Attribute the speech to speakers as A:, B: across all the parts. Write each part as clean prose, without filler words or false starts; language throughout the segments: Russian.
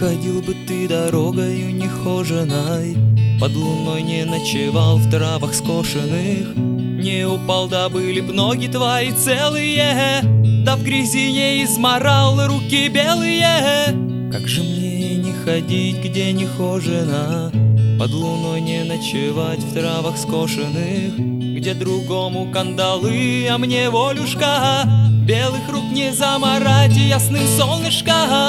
A: ходил бы ты дорогою нехоженой, под луной не ночевал в травах скошенных, не упал, да были б ноги твои целые, да в грязи не изморал руки белые. Как же мне не ходить, где нехожено, под луной не ночевать в травах скошенных, где другому кандалы, а мне волюшка, белых рук не заморать ясным солнышком.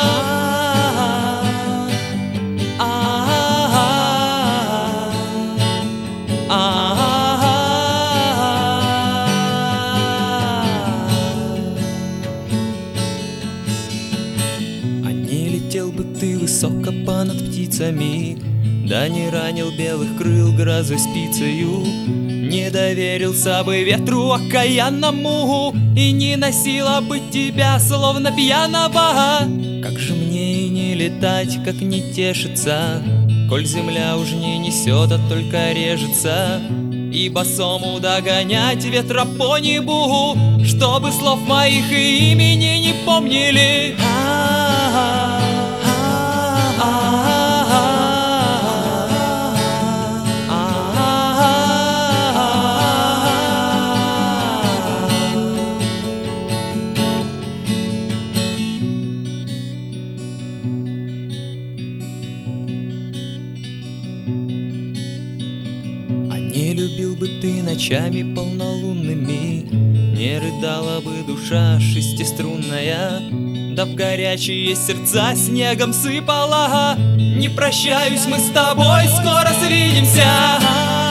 A: А не летел бы ты высоко понад птицами, да не ранил белых крыл грозой спицею, не доверился бы ветру окаянному и не носила бы тебя, словно пьяного. Как же мне и не летать, как не тешиться, коль земля уж не несет, а только режется, и босому догонять ветра по небу, чтобы слов моих и имени не помнили. Не любил бы ты ночами полнолунными, не рыдала бы душа шестиструнная, да в горячие сердца снегом сыпала. Не прощаюсь мы с тобой, скоро свидимся.